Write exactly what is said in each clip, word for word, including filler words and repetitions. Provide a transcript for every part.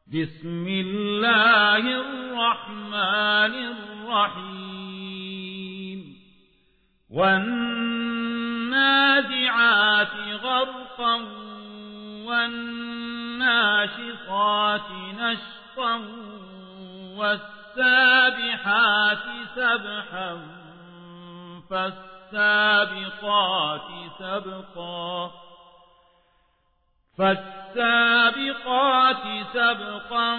بسم الله الرحمن الرحيم والنازعات غرقا والناشطات نشطا والسابحات سبحا فالسابقات سبقا فالسابقات سبقا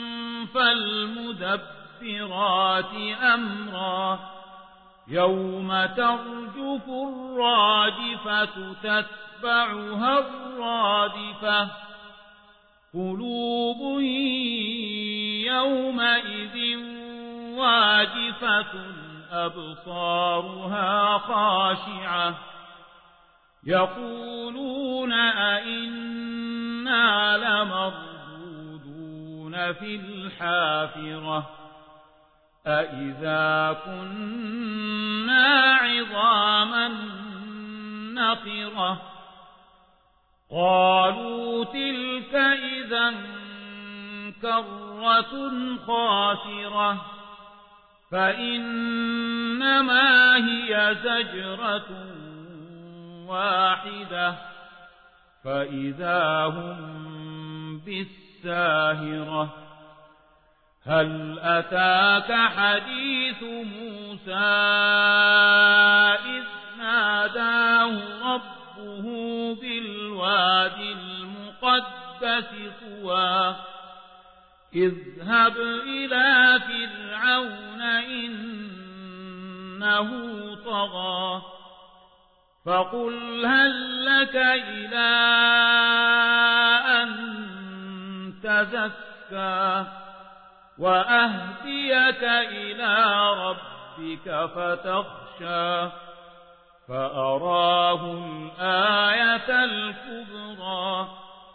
فالمدبرات أمرا يوم ترجف الراجفة تتبعها الرادفة قلوب يومئذ واجفة أبصارها خاشعة يقولون أئنا لمردودون في الحافرة أئذا كنا عظاما نخرة قالوا تلك إذا كرة خاسرة فإنما هي زجرة واحدة فإذا هم بالساهرة هل أتاك حديث موسى إذ ناداه ربه بالواد المقدس طوى اذهب إلى فرعون إنه طغى فقل هل لك إلى أن تزكى وأهديك إلى ربك فتخشى فأراه الآية الكبرى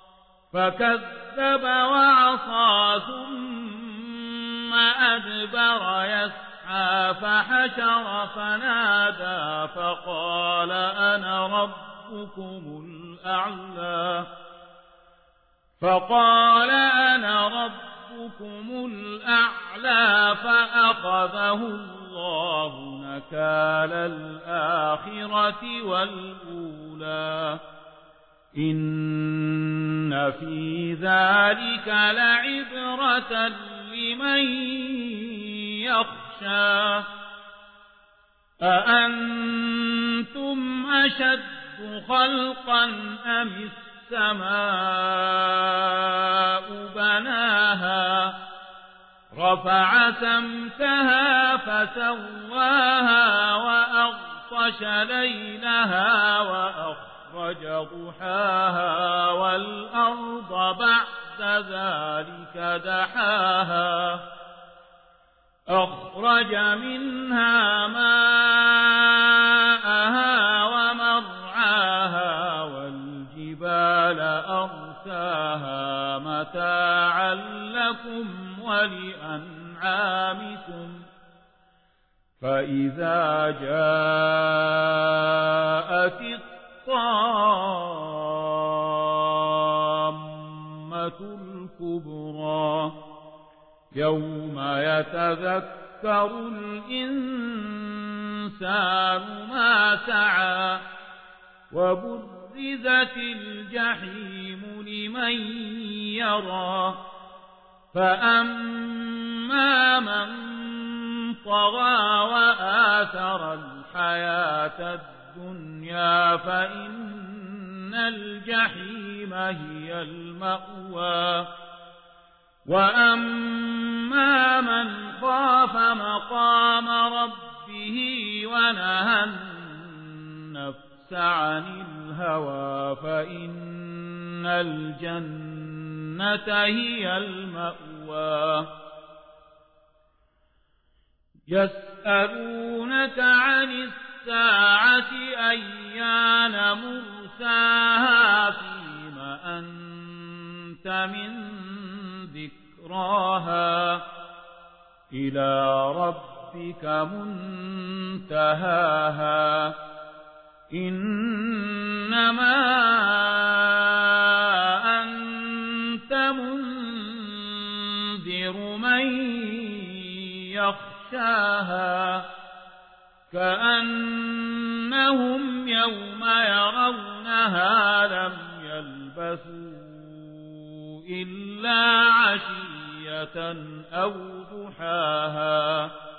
فكذب وعصى ثم أدبر يسعى فحشر فنادى فقال أنا ربكم الأعلى فقال أنا ربكم الأعلى فأخذه الله نكال الآخرة والأولى إن في ذلك لعبرة لمن يخشى أأنتم أشد خلقا أم السماء بناها رفع سمكها فسواها وأغطش ليلها وأخرج ضحاها والأرض بعد ذلك دحاها أخرج منها ماءها ومرعاها والجبال أرساها متاعا لكم ولأنعامكم فإذا جاءت الطامة الكبرى يوم يتذكر الإنسان ما سعى وبرزت الجحيم لمن يرى فأما من طغى وآثر الحياة الدنيا فإن الجحيم هي المأوى وأما من خاف مقام ربه ونهى النفس عن الهوى فإن الجنة هي المأوى يسألونك عن الساعة أيان مرساها فيما أنت من ذكراها إلى ربك منتهاها إنما أنت منذر تنذر من يخشاها كأنهم يوم يرونها لم يلبثوا إلا عشية أو ضحاها.